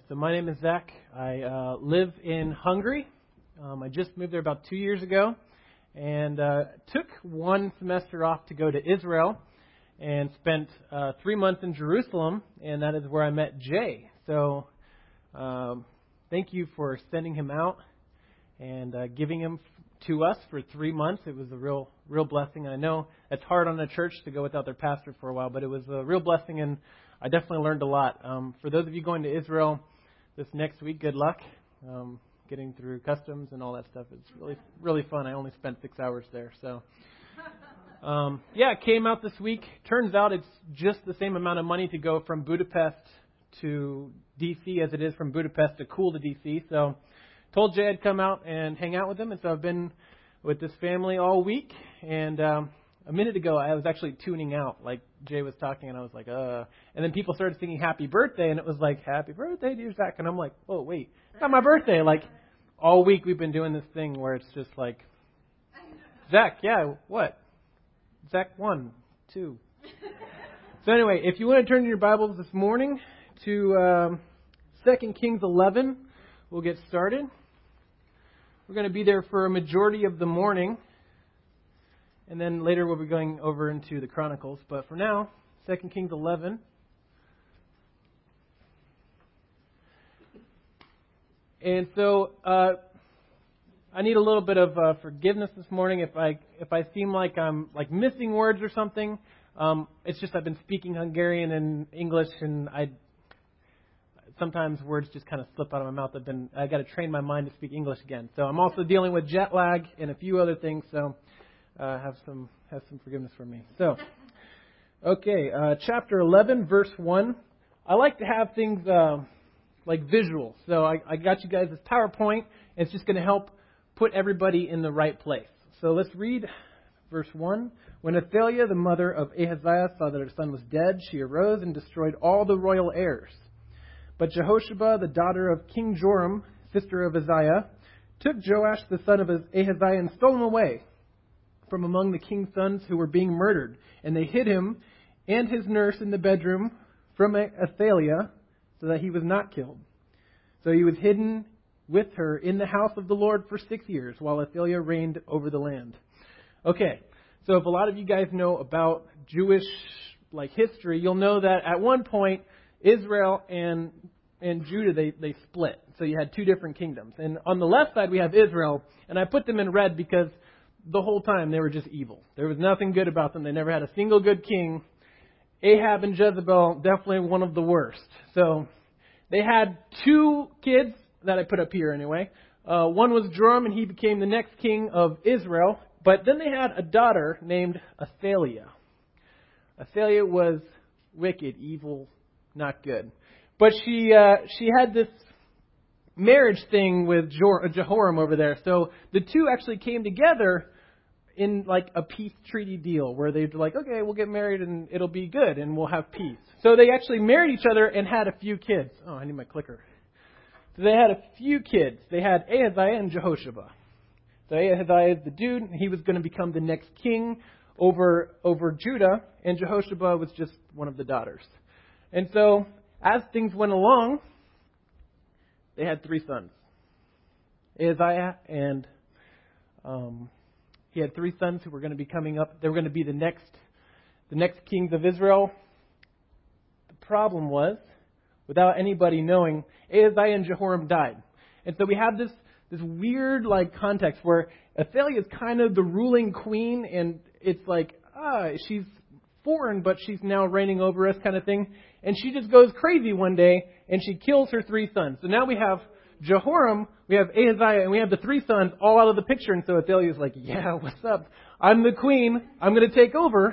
So my name is Zach. I live in Hungary. I just moved there about 2 years ago and took one semester off to go to Israel and spent 3 months in Jerusalem, and that is where I met Jay. So thank you for sending him out and giving him to us for 3 months. It was a real blessing. I know it's hard on a church to go without their pastor for a while, but it was a real blessing, and I definitely learned a lot. For those of you going to Israel this next week, good luck getting through customs and all that stuff. It's really fun. I only spent 6 hours there. So, it came out this week. Turns out it's just the same amount of money to go from Budapest to D.C. as it is from Budapest to Cool to D.C. So told Jay I'd come out and hang out with him. And so I've been with this family all week. And a minute ago, I was actually tuning out, like Jay was talking, and I was like, And then people started singing happy birthday, and it was like, happy birthday, dear Zach. And I'm like, oh, wait, it's not my birthday. Like, all week we've been doing this thing where it's just like, Zach, yeah, what? Zach 1, 2. So anyway, if you want to turn your Bibles this morning to 2 Kings 11, we'll get started. We're going to be there for a majority of the morning. And then later we'll be going over into the Chronicles. But for now, 2 Kings 11. And so I need a little bit of forgiveness this morning if I seem like I'm like missing words or something. It's just I've been speaking Hungarian and English, and sometimes words just kind of slip out of my mouth. I got to train my mind to speak English again. So I'm also dealing with jet lag and a few other things. So have some forgiveness for me. So, okay, chapter 11, verse 1. I like to have things like visual. So I got you guys this PowerPoint. It's just going to help put everybody in the right place. So let's read verse 1. When Athaliah, the mother of Ahaziah, saw that her son was dead, she arose and destroyed all the royal heirs. But Jehosheba, the daughter of King Joram, sister of Uzziah, took Joash, the son of Ahaziah, and stole him away from among the king's sons who were being murdered. And they hid him and his nurse in the bedroom from Athaliah so that he was not killed. So he was hidden with her in the house of the Lord for 6 years while Athaliah reigned over the land. Okay, so if a lot of you guys know about Jewish history, you'll know that at one point Israel and Judah, they split. So you had two different kingdoms. And on the left side we have Israel, and I put them in red because the whole time they were just evil. There was nothing good about them. They never had a single good king. Ahab and Jezebel, definitely one of the worst. So they had 2 kids that I put up here anyway. One was Joram, and he became the next king of Israel. But then they had a daughter named Athaliah. Athaliah was wicked, evil, not good. But she had this marriage thing with Jehoram over there. So the two actually came together in a peace treaty deal where they'd be like, okay, we'll get married and it'll be good and we'll have peace. So they actually married each other and had a few kids. Oh, I need my clicker. So they had a few kids. They had Ahaziah and Jehosheba. So Ahaziah is the dude. He was going to become the next king over Judah, and Jehosheba was just one of the daughters. And so as things went along, they had 3 sons. Ahaziah and he had 3 sons who were going to be coming up. They were going to be the next kings of Israel. The problem was, without anybody knowing, Ahaziah and Jehoram died. And so we have this weird context where Athaliah is kind of the ruling queen, and it's she's foreign, but she's now reigning over us kind of thing. And she just goes crazy one day, and she kills her 3 sons. So now we have Jehoram, we have Ahaziah, and we have the 3 sons all out of the picture. And so Athaliah is like, yeah, what's up? I'm the queen. I'm going to take over.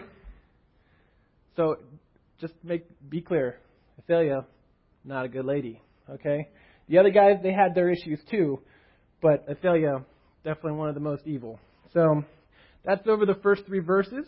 So just be clear. Athaliah, not a good lady. Okay? The other guys, they had their issues too. But Athaliah, definitely one of the most evil. So that's over the first 3 verses.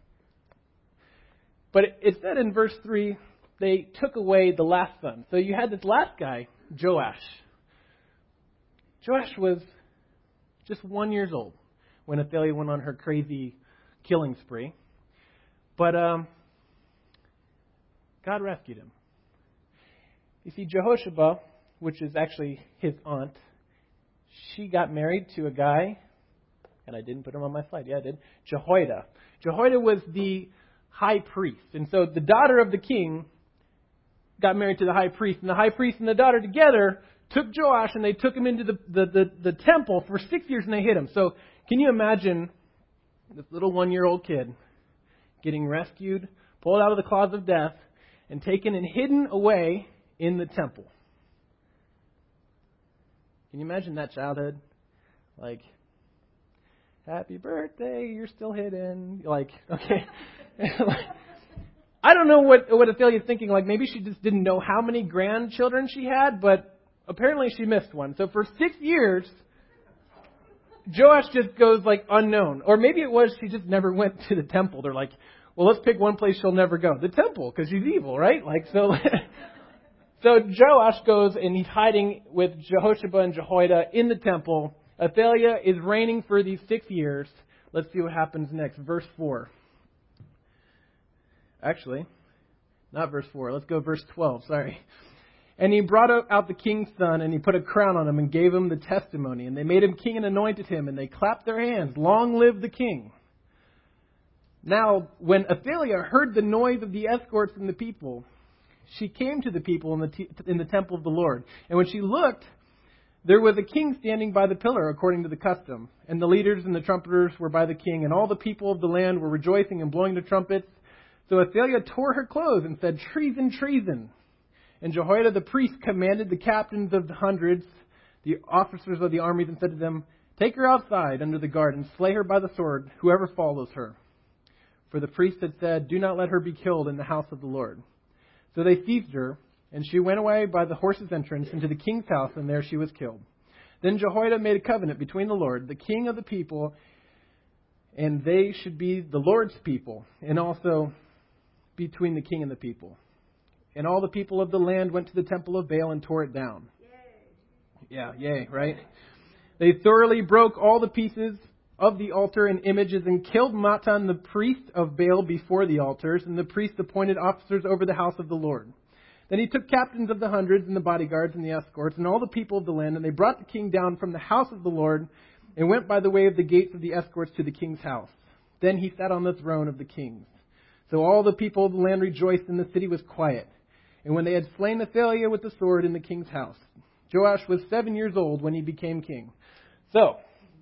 But it said in verse 3, they took away the last son. So you had this last guy, Joash. Joash was just 1 year old when Athaliah went on her crazy killing spree. But God rescued him. You see, Jehosheba which is actually his aunt, she got married to a guy, and I didn't put him on my slide. Yeah, I did. Jehoiada. Jehoiada was the high priest. And so the daughter of the king got married to the high priest. And the high priest and the daughter together took Joash and they took him into the temple for 6 years and they hid him. So can you imagine this little 1-year-old kid getting rescued, pulled out of the claws of death, and taken and hidden away in the temple? Can you imagine that childhood? Like, happy birthday, you're still hidden. Like, okay. I don't know what Athalia's thinking. Like, maybe she just didn't know how many grandchildren she had, but apparently she missed one. So for 6 years, Joash just goes, like, unknown. Or maybe it was she just never went to the temple. They're like, well, let's pick one place she'll never go. The temple, because she's evil, right? Like, so... So Joash goes and he's hiding with Jehoshaphat and Jehoiada in the temple. Athaliah is reigning for these 6 years. Let's see what happens next. Verse 4. Actually, not verse 4. Let's go verse 12. Sorry. And he brought out the king's son, and he put a crown on him and gave him the testimony. And they made him king and anointed him, and they clapped their hands. Long live the king. Now, when Athaliah heard the noise of the escorts and the people, she came to the people in the temple of the Lord. And when she looked, there was a king standing by the pillar according to the custom. And the leaders and the trumpeters were by the king. And all the people of the land were rejoicing and blowing their trumpets. So Athaliah tore her clothes and said, treason, treason. And Jehoiada the priest commanded the captains of the hundreds, the officers of the armies, and said to them, take her outside under the guard and slay her by the sword, whoever follows her. For the priest had said, do not let her be killed in the house of the Lord. So they seized her, and she went away by the horse's entrance into the king's house, and there she was killed. Then Jehoiada made a covenant between the Lord, the king of the people, and they should be the Lord's people, and also between the king and the people. And all the people of the land went to the temple of Baal and tore it down. Yay, right? They thoroughly broke all the pieces of the altar and images and killed Mattan, the priest of Baal, before the altars, and the priest appointed officers over the house of the Lord. Then he took captains of the hundreds and the bodyguards and the escorts and all the people of the land, and they brought the king down from the house of the Lord and went by the way of the gates of the escorts to the king's house. Then he sat on the throne of the kings. So all the people of the land rejoiced, and the city was quiet. And when they had slain Athaliah with the sword in the king's house, Joash was 7 years old when he became king. So,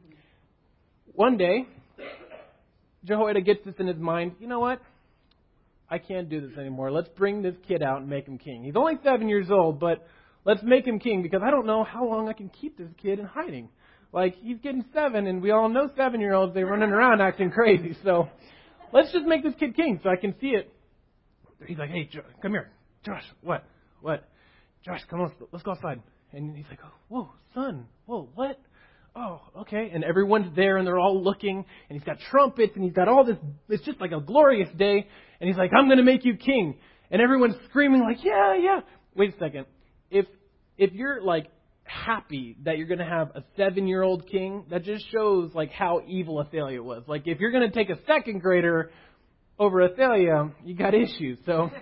one day, Jehoiada gets this in his mind. You know what? I can't do this anymore. Let's bring this kid out and make him king. He's only 7 years old, but let's make him king because I don't know how long I can keep this kid in hiding. Like, he's getting 7, and we all know 7-year-olds, they're running around acting crazy. So, let's just make this kid king so I can see it. He's like, hey, come here. Josh, what? Josh, come on, let's go outside. And he's like, oh, whoa, son, whoa, what? Oh, okay. And everyone's there, and they're all looking, and he's got trumpets, and he's got all this. It's just like a glorious day. And he's like, I'm going to make you king. And everyone's screaming like, yeah. Wait a second. If you're like happy that you're going to have a 7-year-old king, that just shows like how evil Athaliah was. Like if you're going to take a second grader over Athaliah, you got issues. So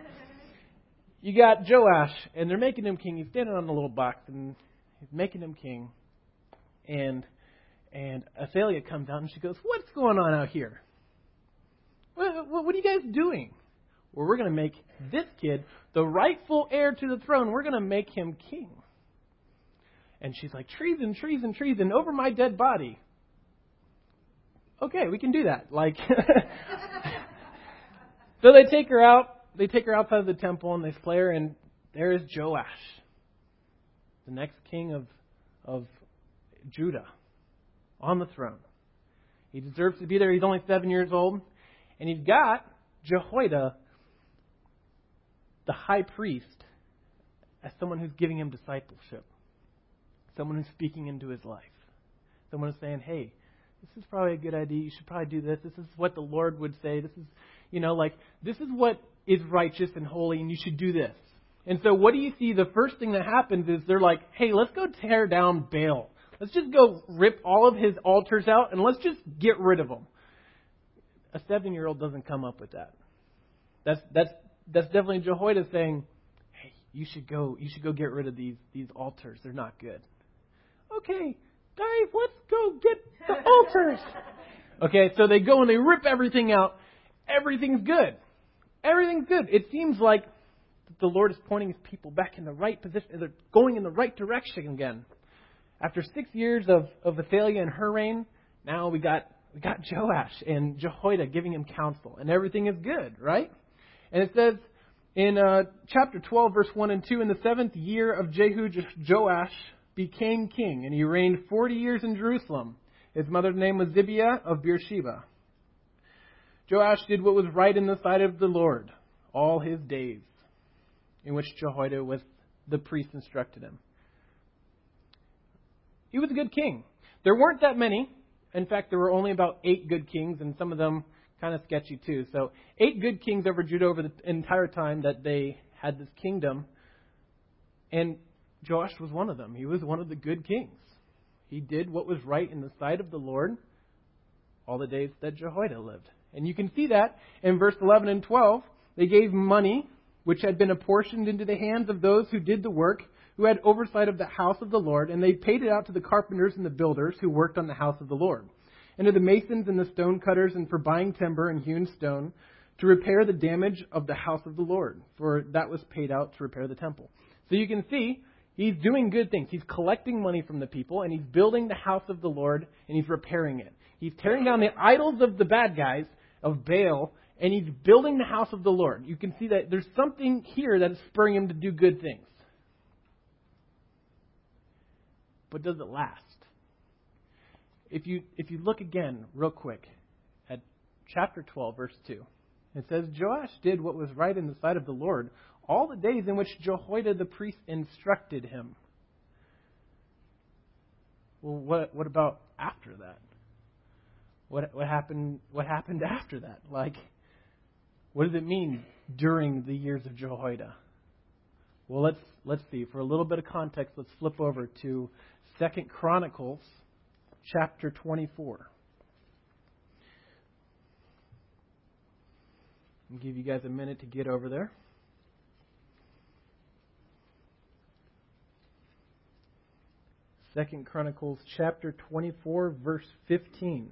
you got Joash, and they're making him king. He's standing on a little box, and he's making him king. And Athaliah comes out, and she goes, what's going on out here? What are you guys doing? Well, we're going to make this kid the rightful heir to the throne. We're going to make him king. And she's like, treason, treason, treason, over my dead body. Okay, we can do that. Like, so they take her out. They take her outside of the temple and they slay her, and there is Joash, the next king of Judah, on the throne. He deserves to be there. He's only 7 years old. And he's got Jehoiada, the high priest, as someone who's giving him discipleship. Someone who's speaking into his life. Someone who's saying, hey, this is probably a good idea. You should probably do this. This is what the Lord would say. This is, this is what is righteous and holy, and you should do this. And so what do you see? The first thing that happens is they're like, hey, let's go tear down Baal. Let's just go rip all of his altars out, and let's just get rid of them. A 7-year-old doesn't come up with that. That's definitely Jehoiada saying, hey, you should go get rid of these altars. They're not good. Okay, guys, let's go get the altars. Okay, so they go and they rip everything out. Everything's good. Everything's good. It seems like the Lord is pointing His people back in the right position. They're going in the right direction again. After 6 years of Athaliah and her reign, now we got Joash and Jehoiada giving him counsel, and everything is good, right? And it says in chapter 12, verse 1 and 2, in the 7th year of Jehu, Joash became king, and he reigned 40 years in Jerusalem. His mother's name was Zibiah of Beersheba. Joash did what was right in the sight of the Lord all his days, in which Jehoiada was the priest instructed him. He was a good king. There weren't that many. In fact, there were only about 8 good kings, and some of them kind of sketchy too. So 8 good kings over Judah over the entire time that they had this kingdom. And Joash was one of them. He was one of the good kings. He did what was right in the sight of the Lord all the days that Jehoiada lived. And you can see that in verse 11 and 12. They gave money, which had been apportioned into the hands of those who did the work, who had oversight of the house of the Lord, and they paid it out to the carpenters and the builders who worked on the house of the Lord, and to the masons and the stone cutters, and for buying timber and hewn stone to repair the damage of the house of the Lord, for that was paid out to repair the temple. So you can see he's doing good things. He's collecting money from the people, and he's building the house of the Lord, and he's repairing it. He's tearing down the idols of the bad guys, of Baal, and he's building the house of the Lord. You can see that there's something here that is spurring him to do good things. But does it last? If you look again real quick at chapter 12, verse 2, it says, Joash did what was right in the sight of the Lord all the days in which Jehoiada the priest instructed him. Well, what about after that? What happened after that? Like, what does it mean during the years of Jehoiada? Well, let's see. For a little bit of context, let's flip over to 2 Chronicles chapter 24. I'll give you guys a minute to get over there. 2 Chronicles chapter 24, verse 15.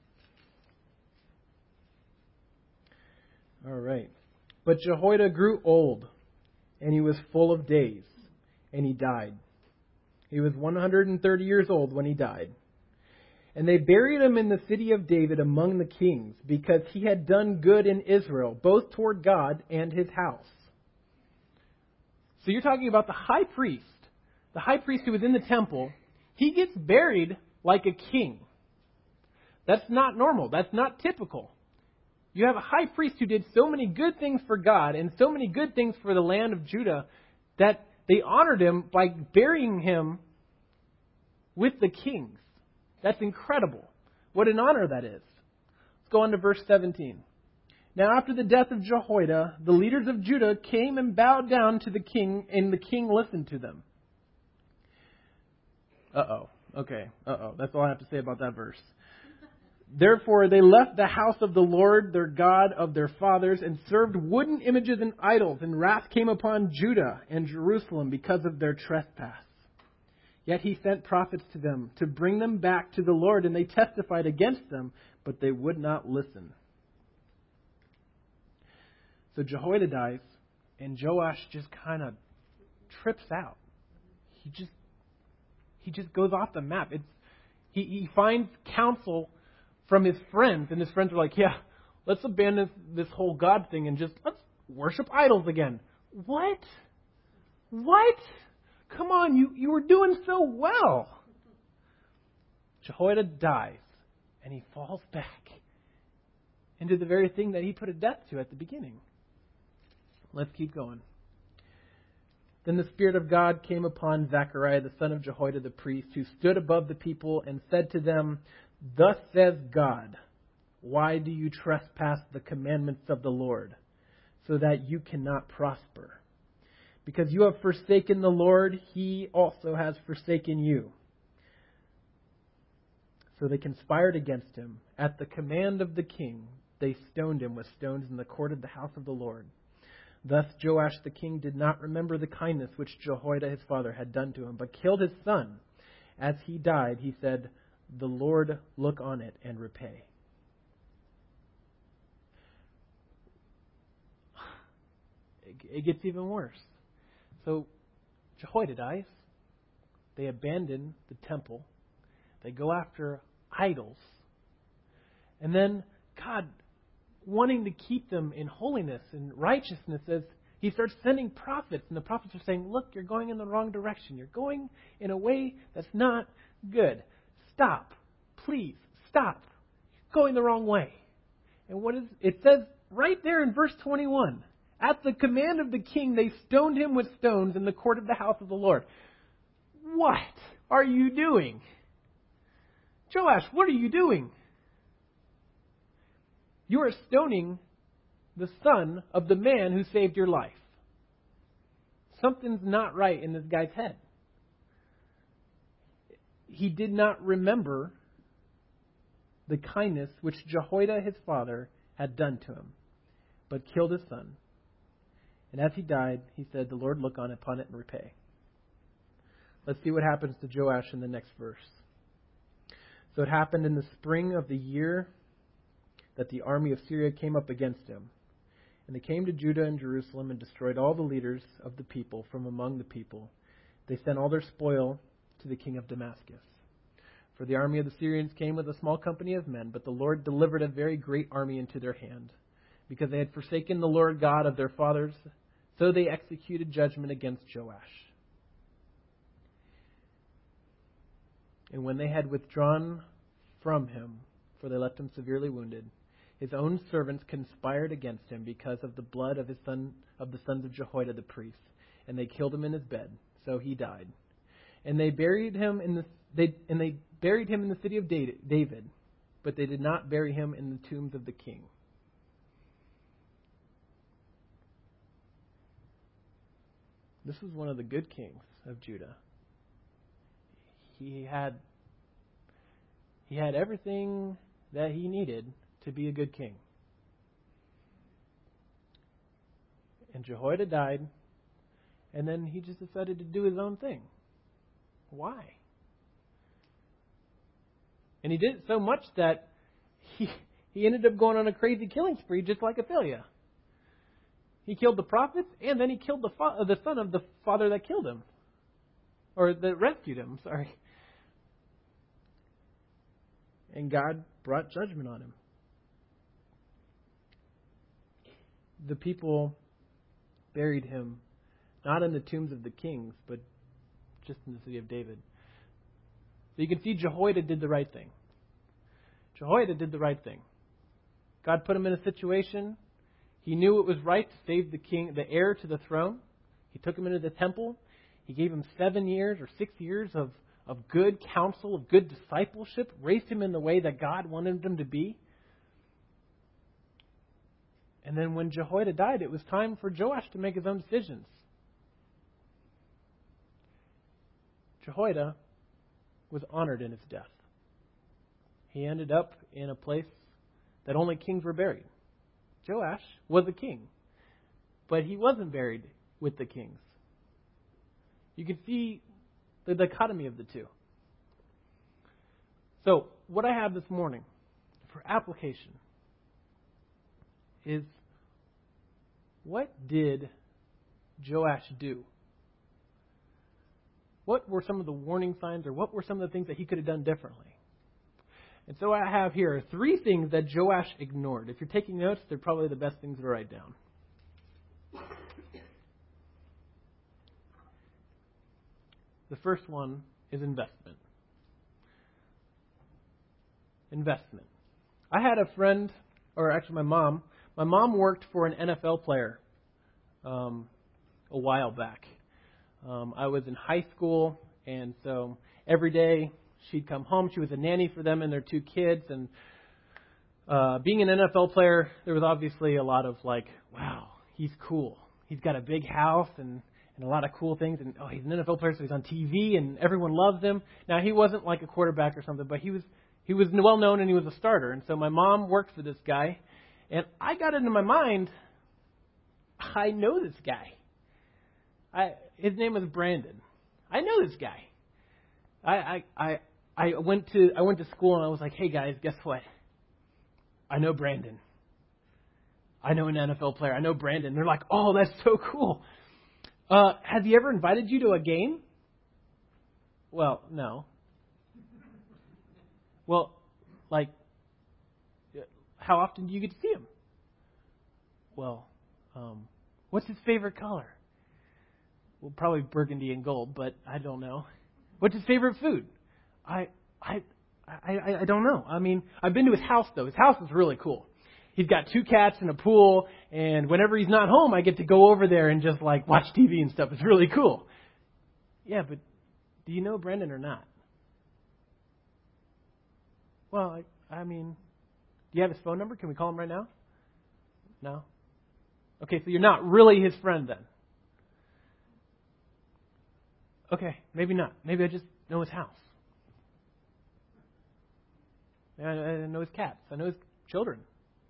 All right. But Jehoiada grew old, and he was full of days, and he died. He was 130 years old when he died. And they buried him in the city of David among the kings, because he had done good in Israel, both toward God and his house. So you're talking about the high priest who was in the temple. He gets buried like a king. That's not normal. That's not typical. You have a high priest who did so many good things for God and so many good things for the land of Judah that they honored him by burying him with the kings. That's incredible. What an honor that is. Let's go on to verse 17. Now after the death of Jehoiada, the leaders of Judah came and bowed down to the king, and the king listened to them. That's all I have to say about that verse. Therefore they left the house of the Lord, their God of their fathers, and served wooden images and idols, and wrath came upon Judah and Jerusalem because of their trespass. Yet he sent prophets to them to bring them back to the Lord, and they testified against them, but they would not listen. So Jehoiada dies, and Joash just kind of trips out. He just goes off the map. He finds counsel from his friends, and his friends are like, yeah, let's abandon this whole God thing and just let's worship idols again. What? Come on, you were doing so well. Jehoiada dies, and he falls back into the very thing that he put a death to at the beginning. Let's keep going. Then the Spirit of God came upon Zechariah, the son of Jehoiada the priest, who stood above the people and said to them, Thus says God, why do you trespass the commandments of the Lord, so that you cannot prosper? Because you have forsaken the Lord, He also has forsaken you. So they conspired against him. At the command of the king, they stoned him with stones in the court of the house of the Lord. Thus Joash the king did not remember the kindness which Jehoiada his father had done to him, but killed his son. As he died, he said, "The Lord look on it and repay." It gets even worse. So Jehoiada dies. They abandon the temple. They go after idols. And then God, wanting to keep them in holiness and righteousness, as He starts sending prophets. And the prophets are saying, look, you're going in the wrong direction. You're going in a way that's not good. Stop. Please, stop. You're going the wrong way. And what is it says right there in verse 21. At the command of the king, they stoned him with stones in the court of the house of the Lord. What are you doing? Joash, what are you doing? You are stoning the son of the man who saved your life. Something's not right in this guy's head. He did not remember the kindness which Jehoiada his father had done to him, but killed his son. And as he died, he said, "The Lord look upon it and repay." Let's see what happens to Joash in the next verse. So it happened in the spring of the year that the army of Syria came up against him. And they came to Judah and Jerusalem and destroyed all the leaders of the people from among the people. They sent all their spoil to the king of Damascus. For the army of the Syrians came with a small company of men, but the Lord delivered a very great army into their hand, because they had forsaken the Lord God of their fathers. So they executed judgment against Joash. And when they had withdrawn from him, for they left him severely wounded, his own servants conspired against him because of the blood of the sons of Jehoiada the priest, and they killed him in his bed. So he died. And they buried him in the city of David, but they did not bury him in the tombs of the king. This was one of the good kings of Judah. He had everything that he needed to be a good king. And Jehoiada died, and then he just decided to do his own thing. Why? And he did it so much that he ended up going on a crazy killing spree, just like Athaliah. He killed the prophets, and then he killed the son of the father that killed him. Or that rescued him, sorry. And God brought judgment on him. The people buried him not in the tombs of the kings, but just in the city of David. So you can see Jehoiada did the right thing. Jehoiada did the right thing. God put him in a situation. He knew it was right to save the king, the heir to the throne. He took him into the temple. He gave him 7 years or 6 years of good counsel, of good discipleship, raised him in the way that God wanted him to be. And then when Jehoiada died, it was time for Joash to make his own decisions. Jehoiada was honored in his death. He ended up in a place that only kings were buried. Joash was a king, but he wasn't buried with the kings. You can see the dichotomy of the two. So, what I have this morning for application is, what did Joash do? What were some of the warning signs, or what were some of the things that he could have done differently? And so I have here 3 things that Joash ignored. If you're taking notes, they're probably the best things to write down. The first one is investment. Investment. I had a friend, or actually my mom. My mom worked for an NFL player a while back. I was in high school, and so every day she'd come home. She was a nanny for them and their 2 kids. And being an NFL player, there was obviously a lot of like, wow, he's cool. He's got a big house and a lot of cool things. And, he's an NFL player, so he's on TV and everyone loves him. Now, he wasn't like a quarterback or something, but he was well known and he was a starter. And so my mom worked for this guy. And I got into my mind, I know this guy. His name was Brandon. I know this guy. I went to school and I was like, hey guys, guess what? I know Brandon. I know an NFL player. I know Brandon. They're like, oh, that's so cool. Has he ever invited you to a game? Well, no. Well, like, how often do you get to see him? Well, what's his favorite color? Well, probably burgundy and gold, but I don't know. What's his favorite food? I don't know. I mean, I've been to his house, though. His house is really cool. He's got 2 cats and a pool, and whenever he's not home, I get to go over there and just, like, watch TV and stuff. It's really cool. Yeah, but do you know Brendan or not? Well, I mean, do you have his phone number? Can we call him right now? No? Okay, so you're not really his friend then. Okay, maybe not. Maybe I just know his house. I know his cats. I know his children.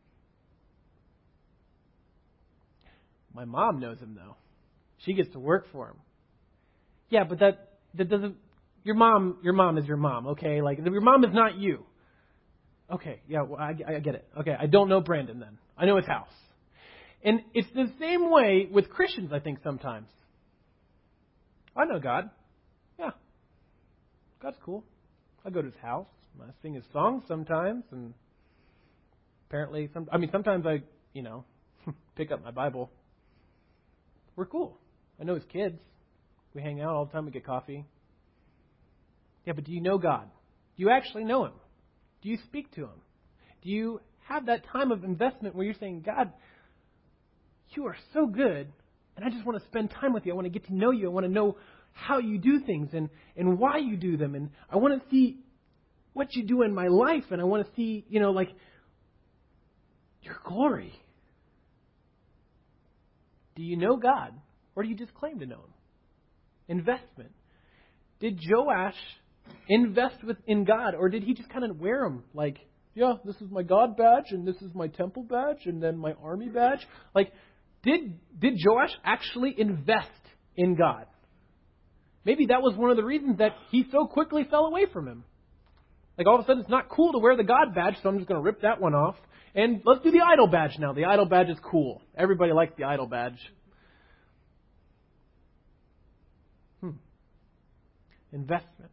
My mom knows him, though. She gets to work for him. Yeah, but that doesn't... Your mom is your mom, okay? Like, your mom is not you. Okay, yeah, well, I get it. Okay, I don't know Brandon then. I know his house. And it's the same way with Christians, I think, sometimes. I know God. Yeah. God's cool. I go to his house. I sing his songs sometimes, and apparently, sometimes I, pick up my Bible. We're cool. I know his kids. We hang out all the time. We get coffee. Yeah, but do you know God? Do you actually know him? Do you speak to him? Do you have that time of investment where you're saying, God, you are so good, and I just want to spend time with you. I want to get to know you. I want to know how you do things and why you do them. And I want to see what you do in my life, and I want to see, your glory. Do you know God, or do you just claim to know him? Investment. Did Joash invest in God, or did he just kind of wear him? Like, yeah, this is my God badge, and this is my temple badge, and then my army badge. Like, did Joash actually invest in God? Maybe that was one of the reasons that he so quickly fell away from him. Like, all of a sudden, it's not cool to wear the God badge, so I'm just going to rip that one off. And let's do the idol badge now. The idol badge is cool. Everybody likes the idol badge. Investment.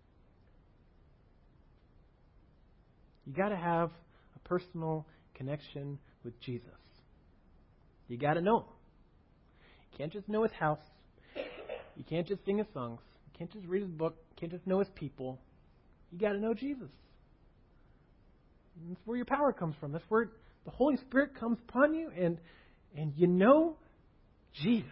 You got to have a personal connection with Jesus. You got to know him. You can't just know his house. You can't just sing his songs. You can't just read his book. You can't just know his people. You got to know Jesus. And that's where your power comes from. That's where the Holy Spirit comes upon you, and you know Jesus.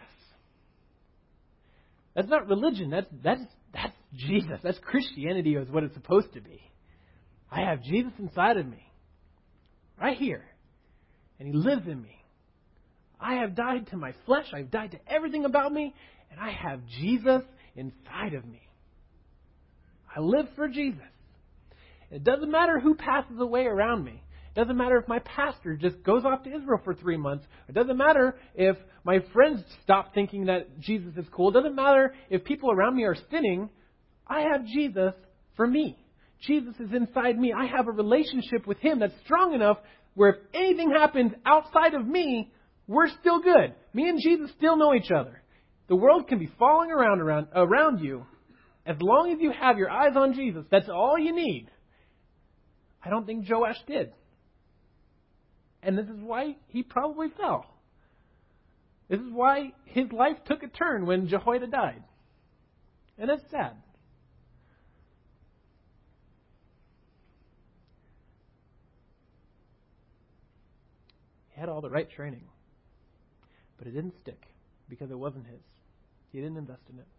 That's not religion. That's Jesus. That's Christianity is what it's supposed to be. I have Jesus inside of me, right here, and he lives in me. I have died to my flesh. I've died to everything about me, and I have Jesus inside of me. I live for Jesus. It doesn't matter who passes away around me. It doesn't matter if my pastor just goes off to Israel for 3 months. It doesn't matter if my friends stop thinking that Jesus is cool. It doesn't matter if people around me are sinning. I have Jesus for me. Jesus is inside me. I have a relationship with him that's strong enough where if anything happens outside of me, we're still good. Me and Jesus still know each other. The world can be falling around you. As long as you have your eyes on Jesus, that's all you need. I don't think Joash did. And this is why he probably fell. This is why his life took a turn when Jehoiada died. And it's sad. He had all the right training. But it didn't stick because it wasn't his. He didn't invest in it.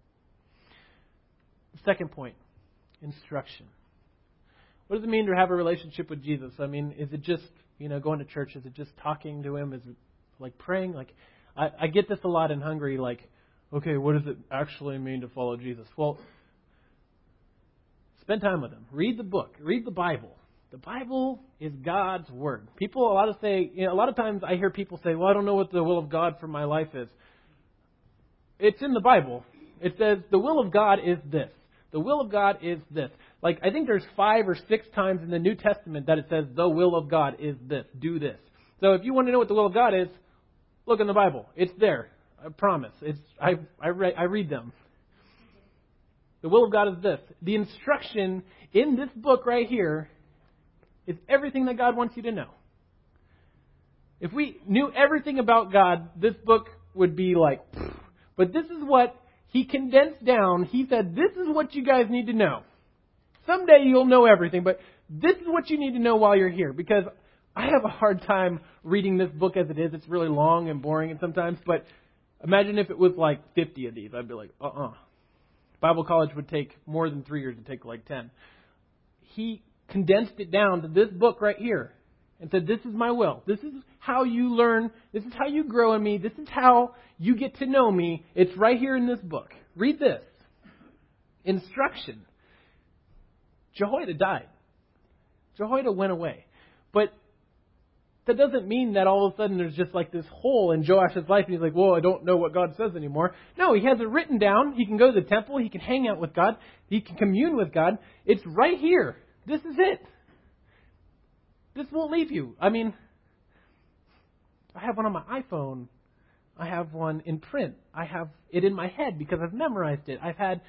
The second point, instruction. What does it mean to have a relationship with Jesus? I mean, is it just, going to church? Is it just talking to him? Is it like praying? Like, I get this a lot in Hungary, like, okay, what does it actually mean to follow Jesus? Well, spend time with him. Read the book. Read the Bible. The Bible is God's Word. People a lot of times I hear people say, well, I don't know what the will of God for my life is. It's in the Bible. It says the will of God is this. The will of God is this. Like, I think there's 5 or 6 times in the New Testament that it says the will of God is this. Do this. So if you want to know what the will of God is, look in the Bible. It's there. I promise. I read them. The will of God is this. The instruction in this book right here is everything that God wants you to know. If we knew everything about God, this book would be like, pfft. But this is what He condensed down. He said, this is what you guys need to know. Someday you'll know everything, but this is what you need to know while you're here. Because I have a hard time reading this book as it is. It's really long and boring and sometimes, but imagine if it was like 50 of these. I'd be like, Bible college would take more than 3 years. It'd take like 10. He condensed it down to this book right here and said, this is my will. This is how you learn. This is how you grow in me. This is how you get to know me. It's right here in this book. Read this. Instruction. Jehoiada died. Jehoiada went away. But that doesn't mean that all of a sudden there's just like this hole in Joash's life and he's like, whoa, I don't know what God says anymore. No, he has it written down. He can go to the temple. He can hang out with God. He can commune with God. It's right here. This is it. This won't leave you. I mean, I have one on my iPhone. I have one in print. I have it in my head because I've memorized it. I've had,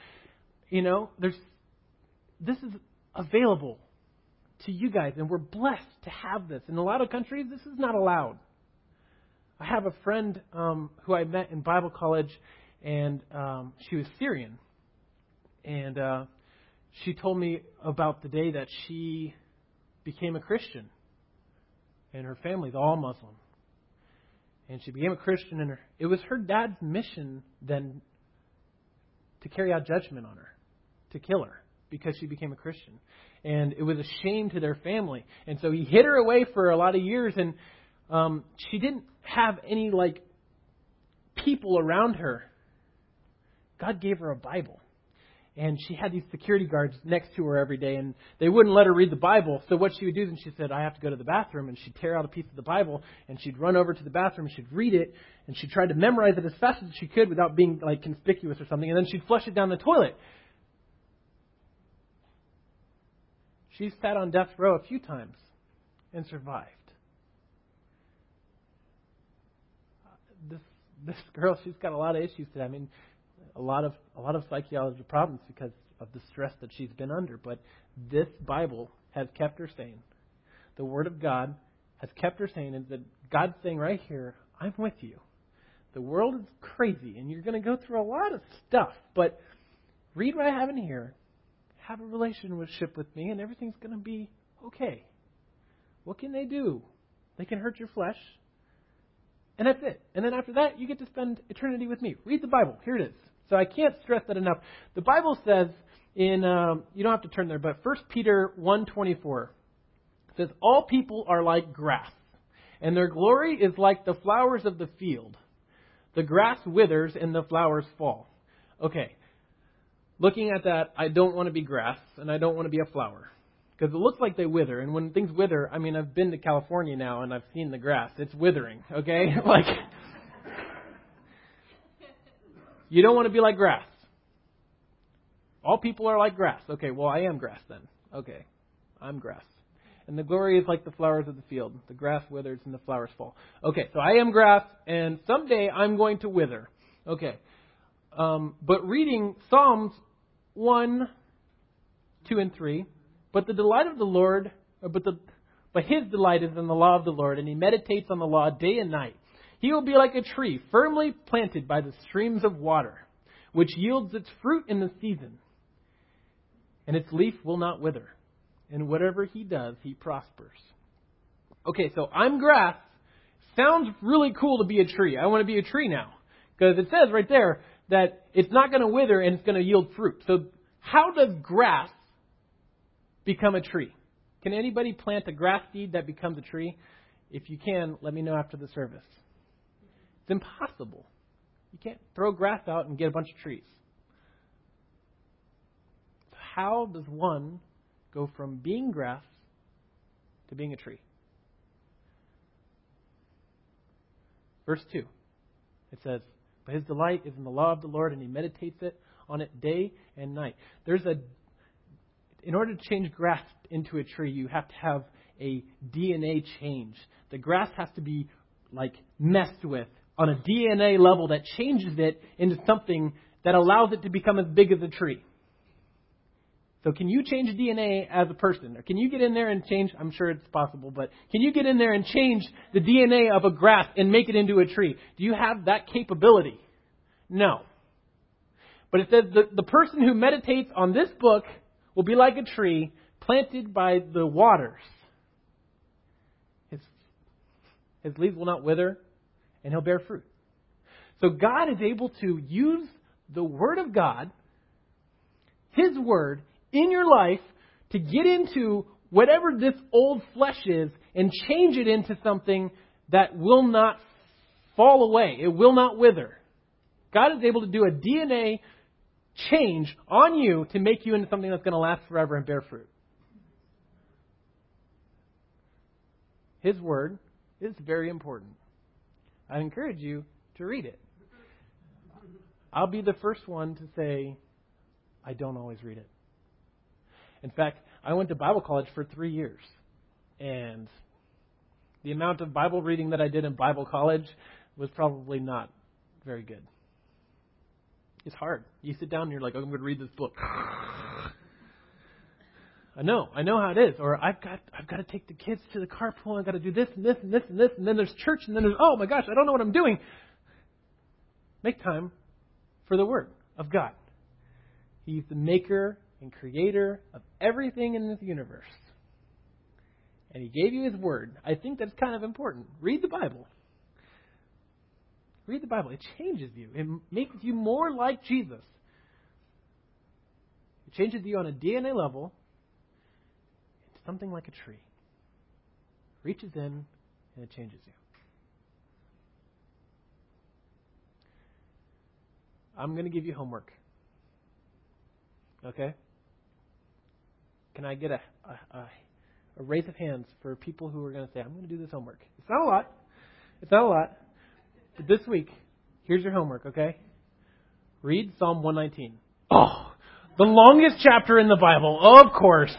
this is available to you guys, and we're blessed to have this. In a lot of countries, this is not allowed. I have a friend who I met in Bible college, and she was Syrian. And she told me about the day that she became a Christian, and her family's all Muslim. And she became a Christian, and it was her dad's mission then to carry out judgment on her, to kill her, because she became a Christian. And it was a shame to their family. And so he hid her away for a lot of years, and she didn't have any, people around her. God gave her a Bible. And she had these security guards next to her every day, and they wouldn't let her read the Bible. So what she would do, then she said, I have to go to the bathroom, and she'd tear out a piece of the Bible, and she'd run over to the bathroom, and she'd read it, and she tried to memorize it as fast as she could without being, conspicuous or something, and then she'd flush it down the toilet. She sat on death row a few times and survived. This girl, she's got a lot of issues today. I mean, a lot of psychological problems because of the stress that she's been under. But this Bible has kept her sane. The Word of God has kept her sane, and that God's saying right here, I'm with you. The world is crazy, and you're going to go through a lot of stuff. But read what I have in here. Have a relationship with me, and everything's going to be okay. What can they do? They can hurt your flesh. And that's it. And then after that, you get to spend eternity with me. Read the Bible. Here it is. So I can't stress that enough. The Bible says in, you don't have to turn there, but 1 Peter 1:24 says, all people are like grass, and their glory is like the flowers of the field. The grass withers and the flowers fall. Okay. Looking at that, I don't want to be grass, and I don't want to be a flower. Because it looks like they wither, and when things wither, I mean, I've been to California now, and I've seen the grass. It's withering, okay? You don't want to be like grass. All people are like grass. Okay, well, I am grass then. Okay, I'm grass. And the glory is like the flowers of the field. The grass withers and the flowers fall. Okay, so I am grass, and someday I'm going to wither. Okay. But reading Psalms 1, 2, and 3, but the delight of the Lord, but his delight is in the law of the Lord, and he meditates on the law day and night. He will be like a tree firmly planted by the streams of water, which yields its fruit in the season, and its leaf will not wither. And whatever he does, he prospers. Okay, so I'm grass. Sounds really cool to be a tree. I want to be a tree now, because it says right there that it's not going to wither and it's going to yield fruit. So how does grass become a tree? Can anybody plant a grass seed that becomes a tree? If you can, let me know after the service. It's impossible. You can't throw grass out and get a bunch of trees. How does one go from being grass to being a tree. Verse 2, it says, but his delight is in the law of the Lord, and he meditates on it day and night. In order to change grass into a tree, you have to have a DNA change. The grass has to be messed with on a DNA level that changes it into something that allows it to become as big as a tree. So can you change DNA as a person? Or can you get in there and change? I'm sure it's possible, but can you get in there and change the DNA of a grass and make it into a tree? Do you have that capability? No. But it says the person who meditates on this book will be like a tree planted by the waters. His leaves will not wither, and he'll bear fruit. So God is able to use the Word of God, His Word, in your life to get into whatever this old flesh is and change it into something that will not fall away. It will not wither. God is able to do a DNA change on you to make you into something that's going to last forever and bear fruit. His Word is very important. I encourage you to read it. I'll be the first one to say, I don't always read it. In fact, I went to Bible college for 3 years. And the amount of Bible reading that I did in Bible college was probably not very good. It's hard. You sit down and you're like, I'm going to read this book. I know how it is. Or I've got to take the kids to the carpool. I've got to do this and this and this and this. And then there's church. And then there's, oh my gosh, I don't know what I'm doing. Make time for the Word of God. He's the maker and creator of everything in this universe. And He gave you His Word. I think that's kind of important. Read the Bible. Read the Bible. It changes you. It makes you more like Jesus. It changes you on a DNA level into something like a tree. Reaches in and it changes you. I'm going to give you homework. Okay? Can I get a raise of hands for people who are going to say, I'm going to do this homework? It's not a lot. But this week, here's your homework, okay? Read Psalm 119. Oh, the longest chapter in the Bible, of course.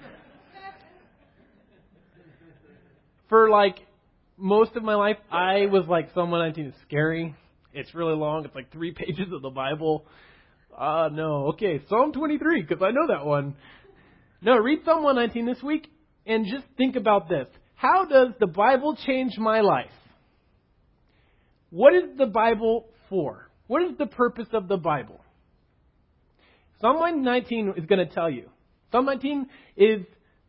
For most of my life, I was like, Psalm 119 is scary. It's really long. It's 3 pages of the Bible. No. Okay, Psalm 23, because I know that one. No, read Psalm 119 this week and just think about this. How does the Bible change my life? What is the Bible for? What is the purpose of the Bible? Psalm 119 is going to tell you. Psalm 19 is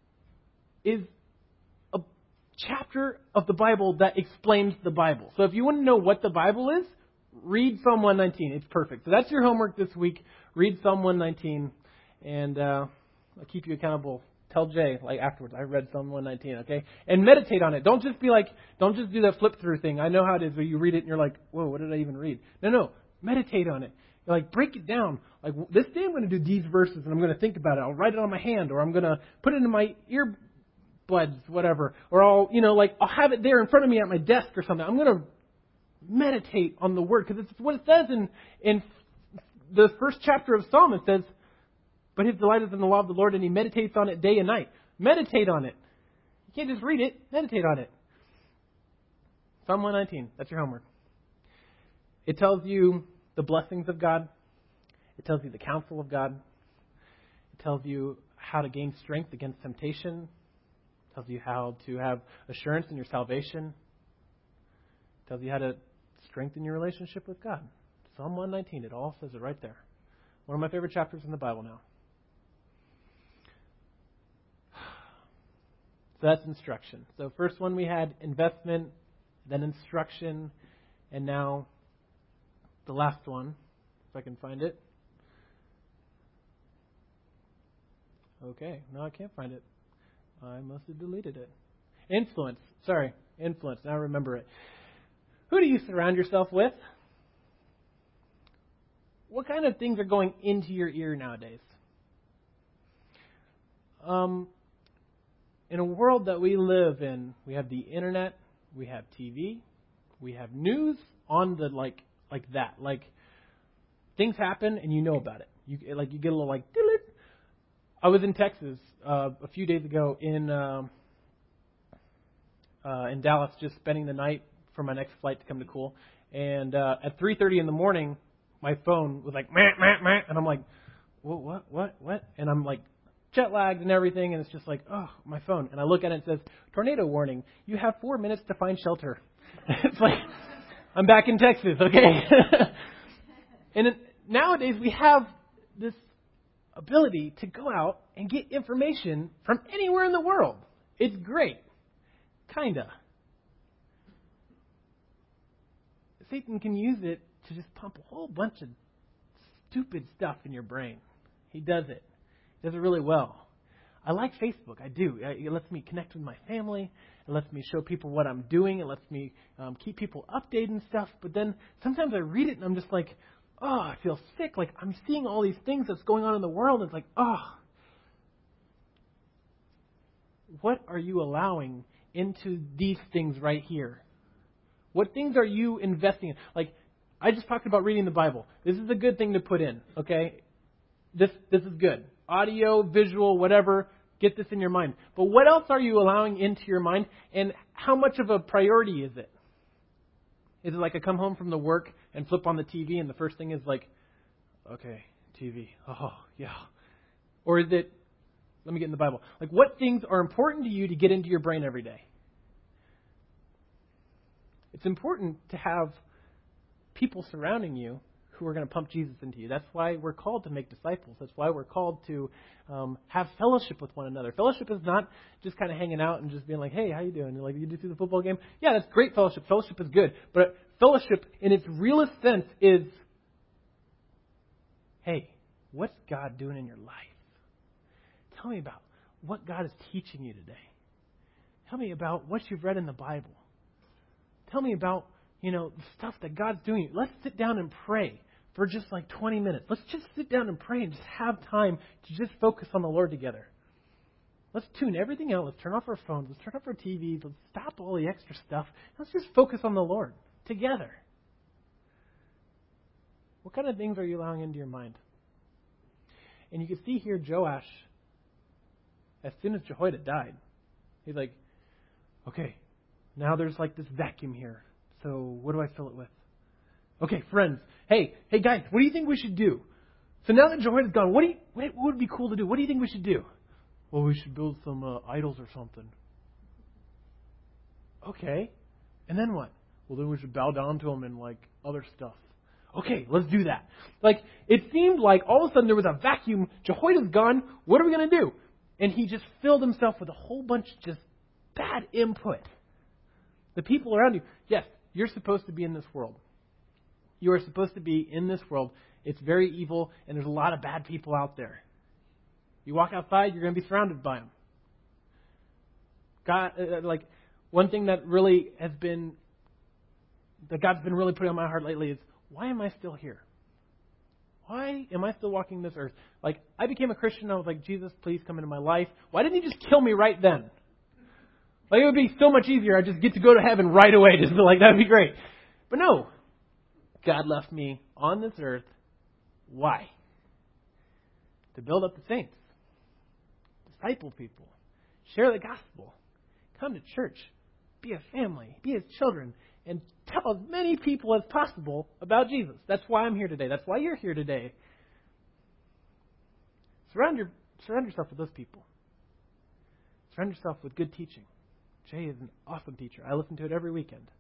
a chapter of the Bible that explains the Bible. So if you want to know what the Bible is, read Psalm 119. It's perfect. So that's your homework this week. Read Psalm 119, and I'll keep you accountable. Tell Jay, afterwards, I read Psalm 119, okay? And meditate on it. Don't just do that flip through thing. I know how it is where you read it and you're like, whoa, what did I even read? No. Meditate on it. You're break it down. This day I'm going to do these verses and I'm going to think about it. I'll write it on my hand, or I'm going to put it in my earbuds, whatever. Or I'll have it there in front of me at my desk or something. I'm going to meditate on the Word, because it's what it says in the first chapter of Psalm. It says, but his delight is in the law of the Lord, and he meditates on it day and night. Meditate on it. You can't just read it. Meditate on it. Psalm 119. That's your homework. It tells you the blessings of God. It tells you the counsel of God. It tells you how to gain strength against temptation. It tells you how to have assurance in your salvation. It tells you how to strengthen your relationship with God. Psalm 119. It all says it right there. One of my favorite chapters in the Bible now. So that's instruction. So first one we had investment, then instruction, and now the last one, if I can find it. Okay, no, I can't find it. I must have deleted it. Influence. Sorry, influence. Now I remember it. Who do you surround yourself with? What kind of things are going into your ear nowadays? in a world that we live in, we have the internet, we have TV, we have news on the like that. Like things happen and you know about it. You get a little like. I was in Texas a few days ago in Dallas, just spending the night for my next flight to come to Cool. And at 3:30 in the morning, my phone was like, meh, meh, meh, and I'm like, what? And I'm like jet lagged and everything, and it's just like, oh, my phone. And I look at it and it says, tornado warning. You have 4 minutes to find shelter. It's like, I'm back in Texas, okay? And nowadays we have this ability to go out and get information from anywhere in the world. It's great. Kinda. Satan can use it to just pump a whole bunch of stupid stuff in your brain. He does it. He does it really well. I like Facebook. I do. It lets me connect with my family. It lets me show people what I'm doing. It lets me keep people updated and stuff. But then sometimes I read it and I'm just like, oh, I feel sick. Like I'm seeing all these things that's going on in the world. It's like, oh. What are you allowing into these things right here? What things are you investing in? Like, I just talked about reading the Bible. This is a good thing to put in, okay? This is good. Audio, visual, whatever, get this in your mind. But what else are you allowing into your mind, and how much of a priority is it? Is it like I come home from the work and flip on the TV, and the first thing is like, okay, TV, oh, yeah. Or is it, let me get in the Bible. Like, what things are important to you to get into your brain every day? It's important to have people surrounding you who are going to pump Jesus into you. That's why we're called to make disciples. That's why we're called to have fellowship with one another. Fellowship is not just kind of hanging out and just being like, hey, how you doing? Like, you do through the football game? Yeah, that's great fellowship. Fellowship is good. But fellowship in its realest sense is, hey, what's God doing in your life? Tell me about what God is teaching you today. Tell me about what you've read in the Bible. Tell me about, the stuff that God's doing. Let's sit down and pray for just like 20 minutes. Let's just sit down and pray and just have time to just focus on the Lord together. Let's tune everything out. Let's turn off our phones. Let's turn off our TVs. Let's stop all the extra stuff. Let's just focus on the Lord together. What kind of things are you allowing into your mind? And you can see here Joash, as soon as Jehoiada died, he's like, okay, now there's like this vacuum here. So what do I fill it with? Okay, friends. Hey guys, what do you think we should do? So now that Jehoiada's gone, what would be cool to do? What do you think we should do? Well, we should build some idols or something. Okay. And then what? Well, then we should bow down to them and like other stuff. Okay, let's do that. Like, it seemed like all of a sudden there was a vacuum. Jehoiada's gone. What are we going to do? And he just filled himself with a whole bunch of just bad input. The people around you, yes, you're supposed to be in this world. You are supposed to be in this world. It's very evil, and there's a lot of bad people out there. You walk outside, you're going to be surrounded by them. God, one thing that really that God's been really putting on my heart lately is, why am I still here? Why am I still walking this earth? Like, I became a Christian, I was like, Jesus, please come into my life. Why didn't you just kill me right then? Like, it would be so much easier. I'd just get to go to heaven right away. Just be like, that'd be great. But no. God left me on this earth. Why? To build up the saints. Disciple people. Share the gospel. Come to church. Be a family. Be His children. And tell as many people as possible about Jesus. That's why I'm here today. That's why you're here today. Surround yourself with those people. Surround yourself with good teaching. Jay is an awesome teacher. I listen to it every weekend.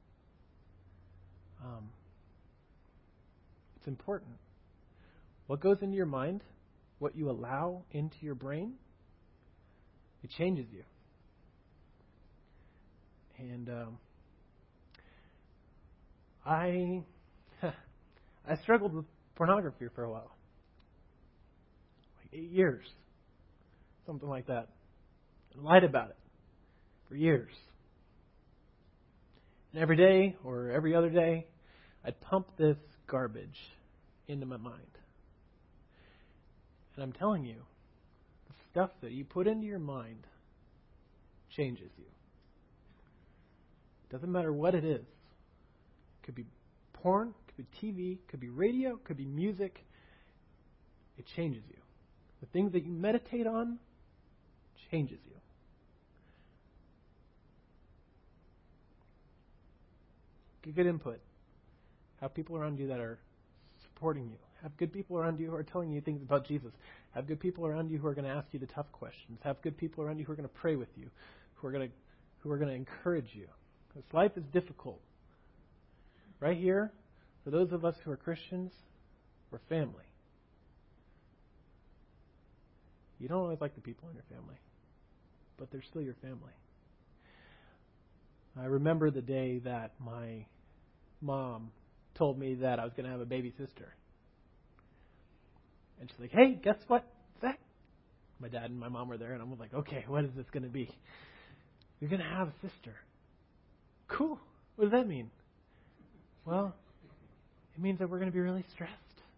It's important. What goes into your mind, what you allow into your brain, it changes you. And I struggled with pornography for a while. Like 8 years. Something like that. I lied about it for years. And every day or every other day, I'd pump this garbage into my mind. And I'm telling you, the stuff that you put into your mind changes you. Doesn't matter what it is. It could be porn, it could be TV, it could be radio, it could be music. It changes you. The things that you meditate on changes you. Get good input. Have people around you that are supporting you. Have good people around you who are telling you things about Jesus. Have good people around you who are going to ask you the tough questions. Have good people around you who are going to pray with you, who are going to encourage you. Because life is difficult. Right here, for those of us who are Christians, we're family. You don't always like the people in your family, but they're still your family. I remember the day that my mom told me that I was going to have a baby sister. And she's like, hey, guess what, Zach? My dad and my mom were there, and I'm like, okay, what is this going to be? You're going to have a sister. Cool. What does that mean? Well, it means that we're going to be really stressed.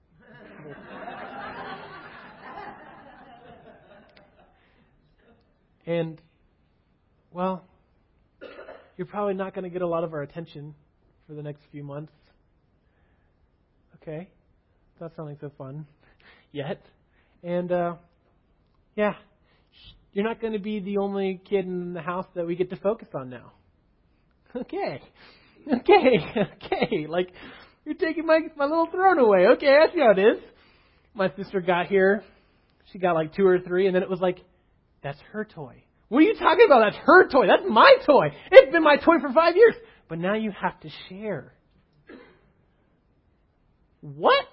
And, well, you're probably not going to get a lot of our attention for the next few months. Okay. It's not sounding so fun yet. And, yeah, you're not going to be the only kid in the house that we get to focus on now. Okay. Like, you're taking my little throne away. Okay, I see how it is. My sister got here. She got like 2 or 3, and then it was like, that's her toy. What are you talking about? That's her toy. That's my toy. It's been my toy for 5 years. But now you have to share. What?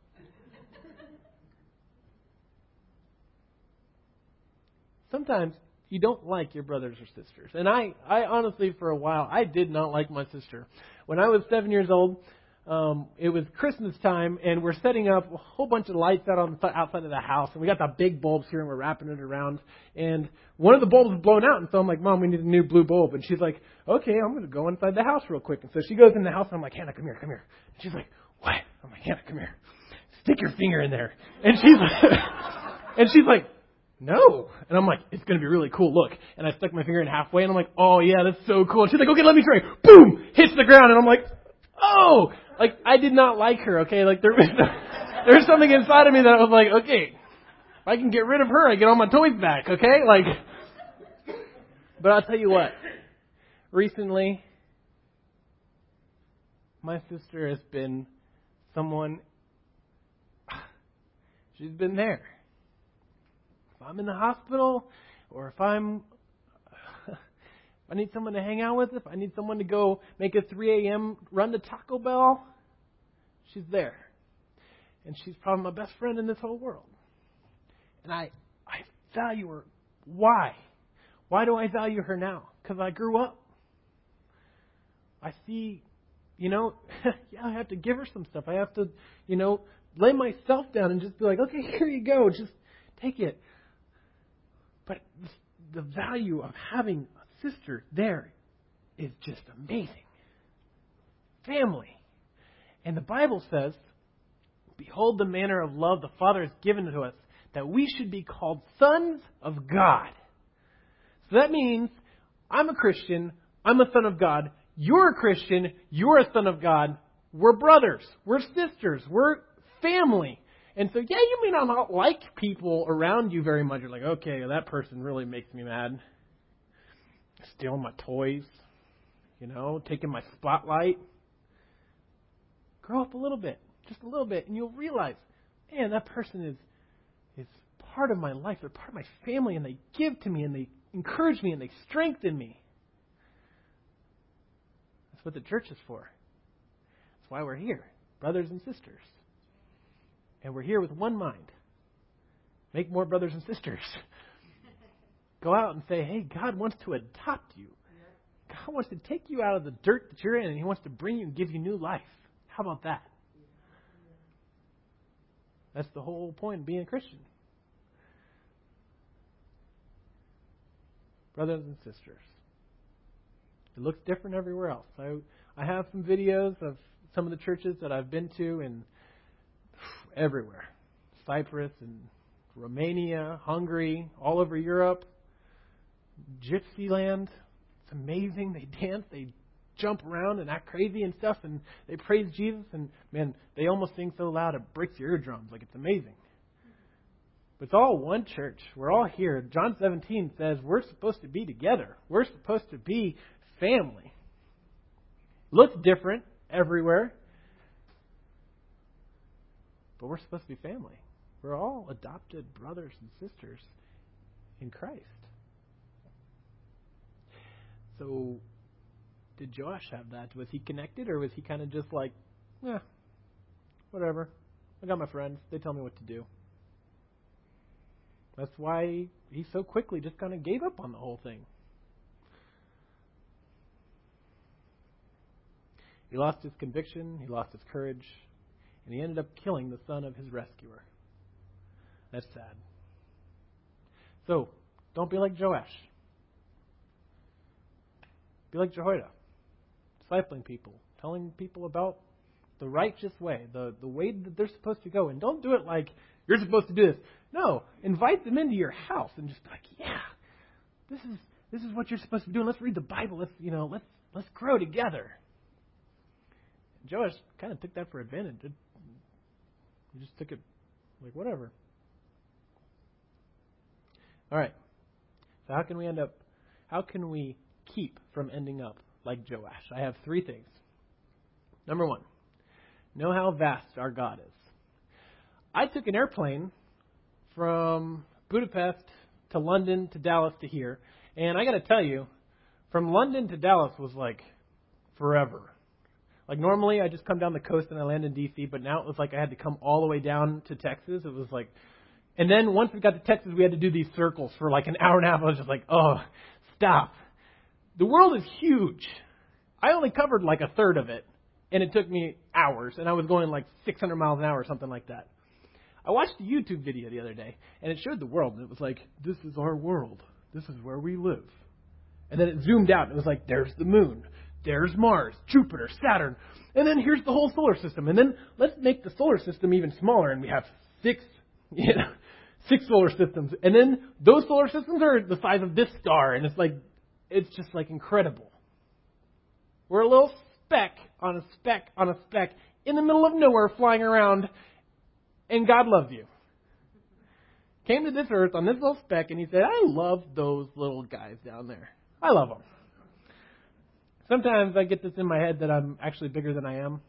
Sometimes you don't like your brothers or sisters. And I honestly, for a while, I did not like my sister. When I was 7 years old, it was Christmas time, and we're setting up a whole bunch of lights outside of the house. And we got the big bulbs here, and we're wrapping it around. And one of the bulbs was blown out, and so I'm like, Mom, we need a new blue bulb. And she's like, okay, I'm going to go inside the house real quick. And so she goes in the house, and I'm like, Hannah, come here. And she's like, what? I'm like, Hannah, come here. Stick your finger in there. And she's like, no. And I'm like, it's going to be really cool. Look. And I stuck my finger in halfway, and I'm like, oh, yeah, that's so cool. And she's like, okay, let me try. Boom! Hits the ground, and I'm like, oh! Like, I did not like her, okay? Like, there was something inside of me that was like, okay, if I can get rid of her, I get all my toys back, okay? Like, but I'll tell you what. Recently, my sister has been someone, she's been there. If I'm in the hospital, or if I need someone to hang out with, if I need someone to go make a 3 a.m. run to Taco Bell, she's there. And she's probably my best friend in this whole world. And I value her. Why? Why do I value her now? Because I grew up. I see, yeah, I have to give her some stuff. I have to, lay myself down and just be like, okay, here you go. Just take it. But the value of having a sister there is just amazing. Family. And the Bible says, behold the manner of love the Father has given to us, that we should be called sons of God. So that means I'm a Christian, I'm a son of God, you're a Christian, you're a son of God, we're brothers, we're sisters, we're family. And so, yeah, you may not like people around you very much. You're like, okay, that person really makes me mad. Stealing my toys, taking my spotlight. Grow up a little bit, just a little bit, and you'll realize, man, that person is part of my life. They're part of my family, and they give to me, and they encourage me, and they strengthen me. That's what the church is for. That's why we're here, brothers and sisters. And we're here with one mind. Make more brothers and sisters. Go out and say, hey, God wants to adopt you. God wants to take you out of the dirt that you're in, and He wants to bring you and give you new life. How about that? That's the whole point of being a Christian. Brothers and sisters. It looks different everywhere else. I have some videos of some of the churches that I've been to in everywhere. Cyprus and Romania, Hungary, all over Europe. Gypsy land. It's amazing. They dance, they jump around and act crazy and stuff, and they praise Jesus, and man, they almost sing so loud it breaks your eardrums. Like, it's amazing. But it's all one church. We're all here. John 17 says we're supposed to be together. We're supposed to be family. Looks different everywhere, but we're supposed to be family. We're all adopted brothers and sisters in Christ. So, did Joash have that? Was he connected, or was he kind of just like, whatever. I got my friends. They tell me what to do. That's why he so quickly just kind of gave up on the whole thing. He lost his conviction, he lost his courage, and he ended up killing the son of his rescuer. That's sad. So, don't be like Joash. Be like Jehoiada. Discipling people, telling people about the righteous way, the way that they're supposed to go. And don't do it like, you're supposed to do this. No, invite them into your house and just be like, this is what you're supposed to be doing. Let's read the Bible. Let's grow together. And Joash kind of took that for advantage. He just took it like, whatever. All right. So how can we keep from ending up like Joash? I have 3 things. Number 1, know how vast our God is. I took an airplane from Budapest to London to Dallas to here, and I got to tell you, from London to Dallas was like forever. Like, normally I just come down the coast and I land in D.C., but now it was like I had to come all the way down to Texas. It was like, and then once we got to Texas, we had to do these circles for like an hour and a half. I was just like, oh, stop. The world is huge. I only covered like a third of it, and it took me hours, and I was going like 600 miles an hour or something like that. I watched a YouTube video the other day, and it showed the world, and it was like, this is our world. This is where we live. And then it zoomed out, and it was like, there's the moon. There's Mars, Jupiter, Saturn. And then here's the whole solar system. And then let's make the solar system even smaller, and we have 6 solar systems. And then those solar systems are the size of this star, and it's just like incredible. We're a little speck on a speck on a speck in the middle of nowhere flying around, and God loves you. Came to this earth on this little speck, and he said, I love those little guys down there. I love them. Sometimes I get this in my head that I'm actually bigger than I am.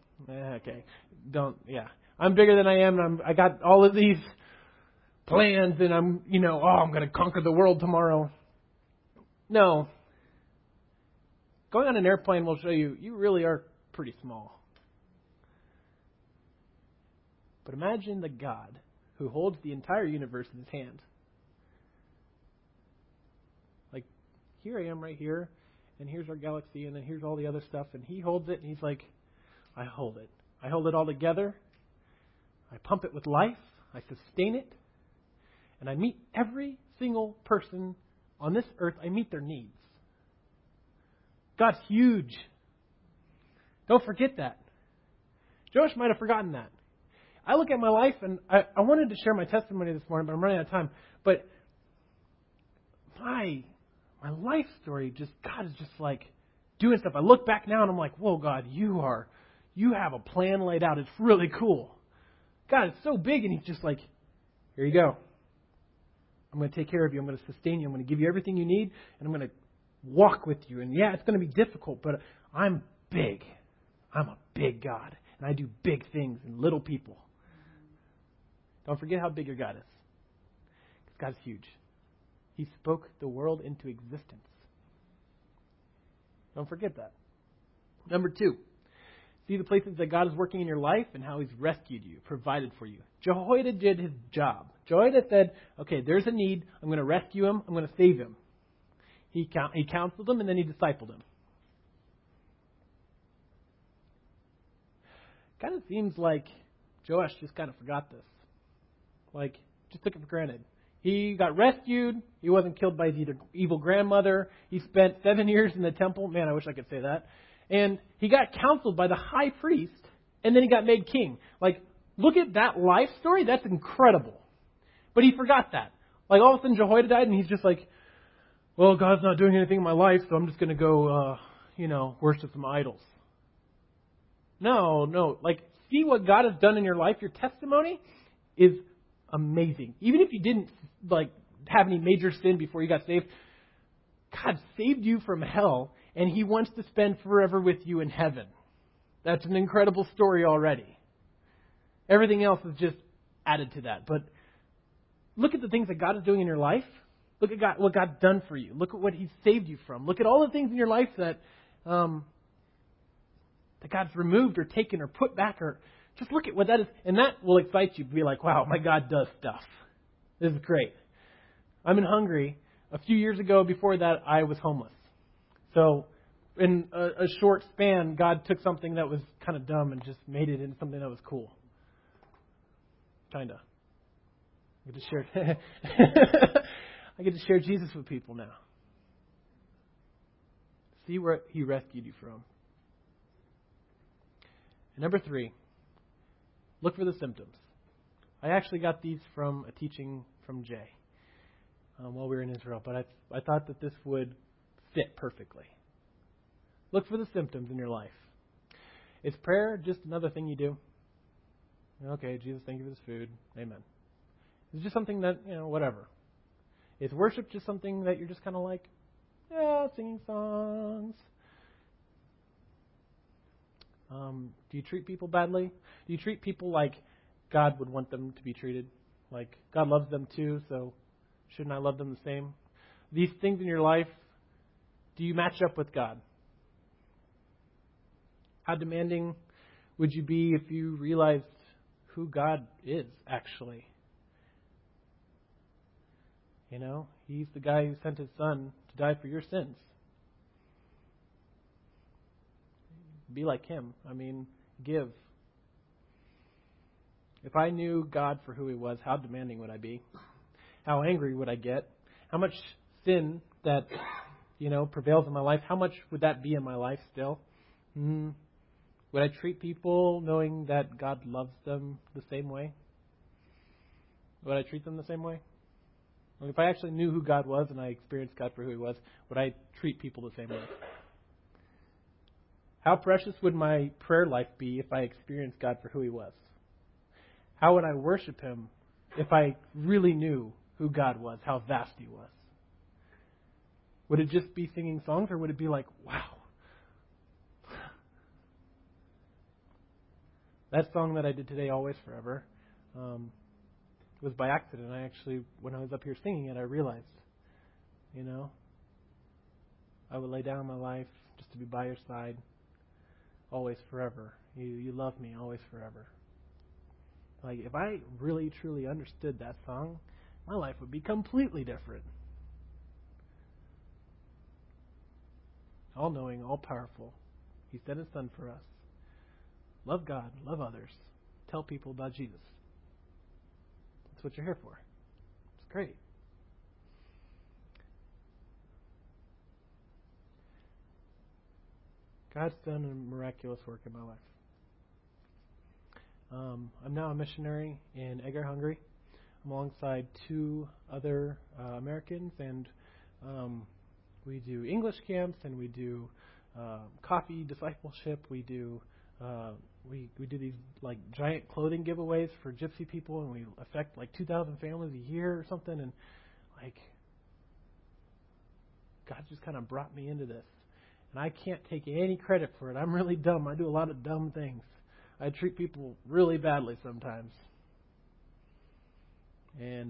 I'm bigger than I am, and I got all of these plans, and I'm going to conquer the world tomorrow. No. Going on an airplane will show you really are pretty small. But imagine the God who holds the entire universe in his hand. Like, here I am right here, and here's our galaxy, and then here's all the other stuff, and he holds it, and he's like, I hold it. I hold it all together. I pump it with life. I sustain it. And I meet every single person on this earth. I meet their needs. God's huge. Don't forget that. Joash might have forgotten that. I look at my life, and I wanted to share my testimony this morning, but I'm running out of time. But my life story, God is just like doing stuff. I look back now, and I'm like, whoa, God, you have a plan laid out. It's really cool. God is so big, and he's just like, here you go. I'm going to take care of you. I'm going to sustain you. I'm going to give you everything you need, and I'm going to walk with you. And yeah, it's going to be difficult, but I'm big. I'm a big God, and I do big things in little people. Don't forget how big your God is. Because God's huge. He spoke the world into existence. Don't forget that. Number 2, see the places that God is working in your life and how he's rescued you, provided for you. Jehoiada did his job. Jehoiada said, okay, there's a need. I'm going to rescue him. I'm going to save him. He counseled him, and then he discipled him. Kind of seems like Joash just kind of forgot this. Like, just took it for granted. He got rescued. He wasn't killed by his evil grandmother. He spent 7 years in the temple. Man, I wish I could say that. And he got counseled by the high priest, and then he got made king. Like, look at that life story. That's incredible. But he forgot that. Like, all of a sudden, Jehoiada died, and he's just like, well, God's not doing anything in my life, so I'm just going to go, worship some idols. No. Like, see what God has done in your life. Your testimony is amazing. Even if you didn't, have any major sin before you got saved, God saved you from hell, and He wants to spend forever with you in heaven. That's an incredible story already. Everything else is just added to that. But look at the things that God is doing in your life. Look at what God's done for you. Look at what He's saved you from. Look at all the things in your life that God's removed or taken or put back. Or just look at what that is. And that will excite you to be like, wow, my God does stuff. This is great. I'm in Hungary. A few years ago, before that, I was homeless. So in a short span, God took something that was kind of dumb and just made it into something that was cool. Kind of. I get to share Jesus with people now. See where He rescued you from. And number 3, look for the symptoms. I actually got these from a teaching from Jay while we were in Israel, but I thought that this would fit perfectly. Look for the symptoms in your life. Is prayer just another thing you do? Okay, Jesus, thank you for this food. Amen. It's just something that, whatever. Is worship just something that you're just kind of like, singing songs? Do you treat people badly? Do you treat people like God would want them to be treated? Like God loves them too, so shouldn't I love them the same? These things in your life, do you match up with God? How demanding would you be if you realized who God is, actually? He's the guy who sent His Son to die for your sins. Be like Him. Give. If I knew God for who He was, how demanding would I be? How angry would I get? How much sin that, prevails in my life, how much would that be in my life still? Would I treat people knowing that God loves them the same way? Would I treat them the same way? If I actually knew who God was and I experienced God for who He was, would I treat people the same way? How precious would my prayer life be if I experienced God for who He was? How would I worship Him if I really knew who God was, how vast He was? Would it just be singing songs, or would it be like, wow? That song that I did today, Always Forever, was by accident. I actually, when I was up here singing it, I realized, I would lay down my life just to be by your side, always forever. You love me, always forever. Like, if I really, truly understood that song, my life would be completely different. All-knowing, all-powerful. He sent His Son for us. Love God, love others. Tell people about Jesus. That's what you're here for. It's great. God's done a miraculous work in my life. I'm now a missionary in Eger, Hungary. I'm alongside 2 other Americans, and we do English camps, and we do coffee discipleship. We do these giant clothing giveaways for gypsy people, and we affect 2,000 families a year or something. And God just kind of brought me into this, and I can't take any credit for it. I'm really dumb. I do a lot of dumb things. I treat people really badly sometimes. And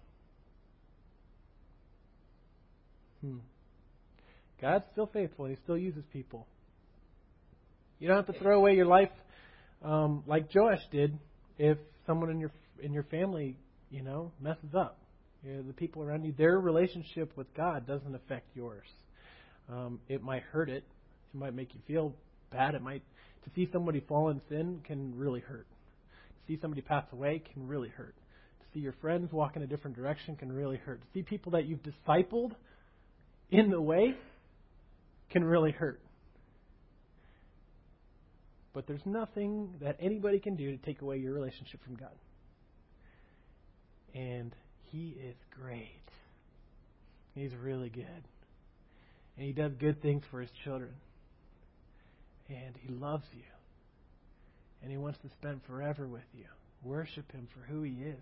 God's still faithful. He still uses people. You don't have to throw away your life like Joash did if someone in your family, messes up. The people around you, their relationship with God doesn't affect yours. It might hurt it. It might make you feel bad. To see somebody fall in sin can really hurt. To see somebody pass away can really hurt. To see your friends walk in a different direction can really hurt. To see people that you've discipled in the way can really hurt. But there's nothing that anybody can do to take away your relationship from God. And He is great. He's really good. And He does good things for His children. And He loves you. And He wants to spend forever with you. Worship Him for who He is.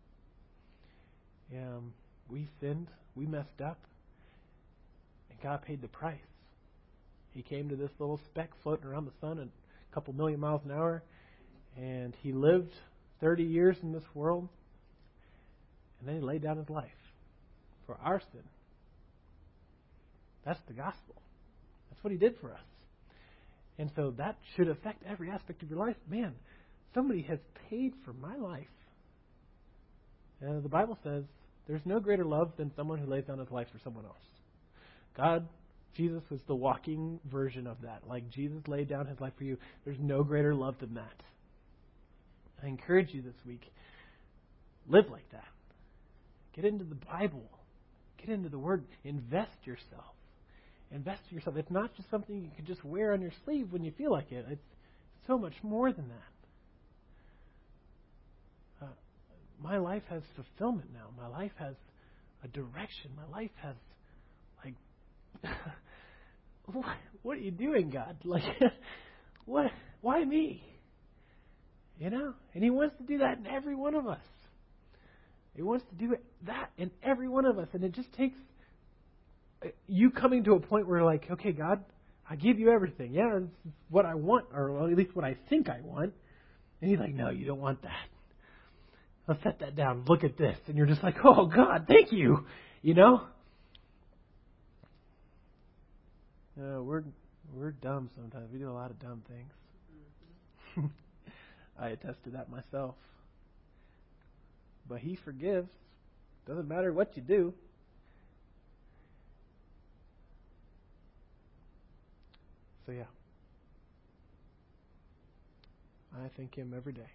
We sinned. We messed up. And God paid the price. He came to this little speck floating around the sun at a couple million miles an hour. And He lived 30 years in this world. And then He laid down His life for our sin. That's the gospel. That's what He did for us. And so that should affect every aspect of your life. Man, somebody has paid for my life. And the Bible says there's no greater love than someone who lays down his life for someone else. God, Jesus was the walking version of that. Like Jesus laid down His life for you. There's no greater love than that. I encourage you this week, live like that. Get into the Bible. Get into the Word. Invest yourself. Invest in yourself. It's not just something you can just wear on your sleeve when you feel like it. It's so much more than that. My life has fulfillment now. My life has a direction. My life has, what are you doing, God? What? Why me? And He wants to do that in every one of us. He wants to do that in every one of us. And it just takes you coming to a point where you're like, okay, God, I give you everything. Yeah, this is what I want, or at least what I think I want. And He's like, no, you don't want that. I'll set that down. Look at this. And you're just like, oh, God, thank you. We're dumb sometimes. We do a lot of dumb things. I attest to that myself. But He forgives. Doesn't matter what you do. So yeah. I thank Him every day.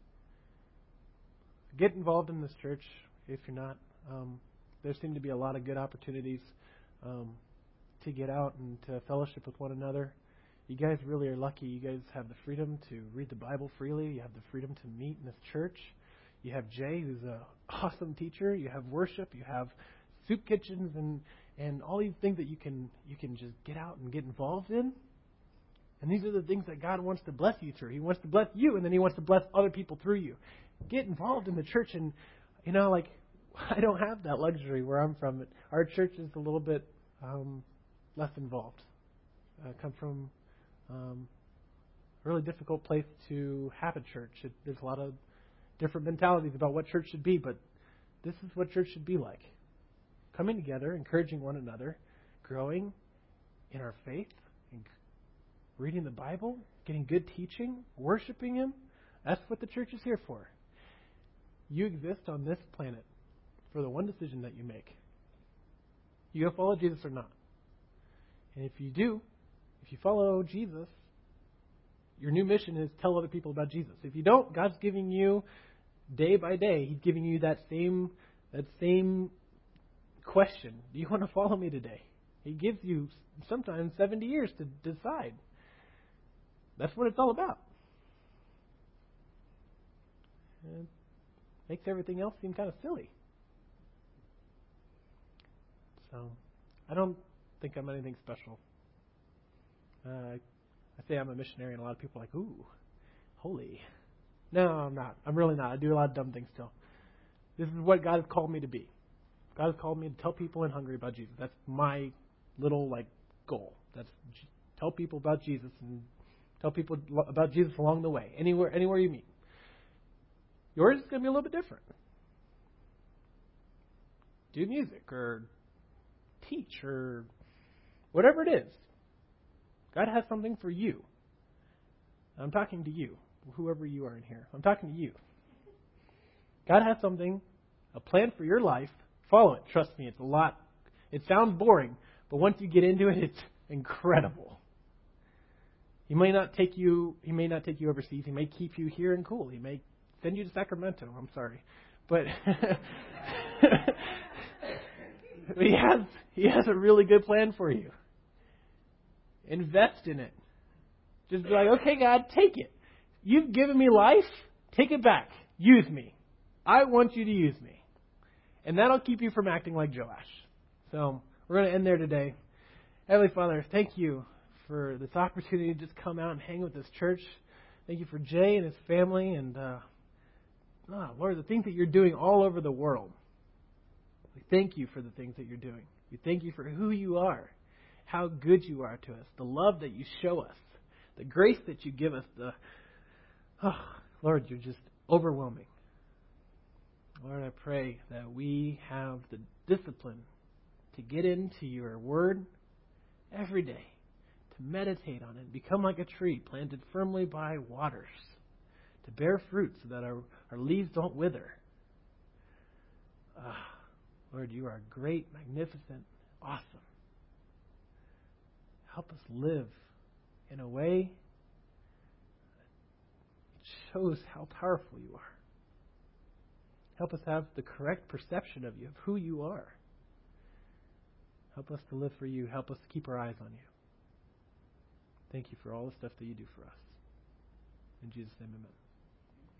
Get involved in this church if you're not. There seem to be a lot of good opportunities to get out and to fellowship with one another. You guys really are lucky. You guys have the freedom to read the Bible freely. You have the freedom to meet in this church. You have Jay, who's an awesome teacher. You have worship. You have soup kitchens and all these things that you can just get out and get involved in. And these are the things that God wants to bless you through. He wants to bless you, and then He wants to bless other people through you. Get involved in the church. And, I don't have that luxury where I'm from. Our church is a little bit less involved. I come from a really difficult place to have a church. There's a lot of different mentalities about what church should be, but this is what church should be like. Coming together, encouraging one another, growing in our faith, reading the Bible, getting good teaching, worshiping Him. That's what the church is here for. You exist on this planet for the one decision that you make. You go follow Jesus or not. And if you do, if you follow Jesus, your new mission is tell other people about Jesus. If you don't, God's giving you day by day, He's giving you that same question. Do you want to follow me today? He gives you sometimes 70 years to decide. That's what it's all about. It makes everything else seem kind of silly. So, I don't think I'm anything special. I say I'm a missionary, and a lot of people are like, ooh, holy. No, I'm not. I'm really not. I do a lot of dumb things still. This is what God has called me to be. God has called me to tell people in Hungary about Jesus. That's my little, goal. That's tell people about Jesus and tell people about Jesus along the way, anywhere you meet. Yours is going to be a little bit different. Do music or teach or whatever it is. God has something for you. I'm talking to you, whoever you are in here. I'm talking to you. God has something, a plan for your life. Follow it. Trust me, it's a lot. It sounds boring, but once you get into it, it's incredible. He may not take you overseas. He may keep you here and cool. He may send you to Sacramento. I'm sorry. But he has a really good plan for you. Invest in it. Just be like, okay, God, take it. You've given me life. Take it back. Use me. I want you to use me. And that'll keep you from acting like Joash. So we're going to end there today. Heavenly Father, thank you for this opportunity to just come out and hang with this church. Thank you for Jay and his family, and Lord, the things that you're doing all over the world. We thank you for the things that you're doing. We thank you for who you are, how good you are to us, the love that you show us, the grace that you give us. Lord, you're just overwhelming. Lord, I pray that we have the discipline to get into your word every day, to meditate on it, become like a tree planted firmly by waters, to bear fruit so that our leaves don't wither. Lord, you are great, magnificent, awesome. Help us live in a way that shows how powerful you are. Help us have the correct perception of you, of who you are. Help us to live for you. Help us to keep our eyes on you. Thank you for all the stuff that you do for us. In Jesus' name, amen.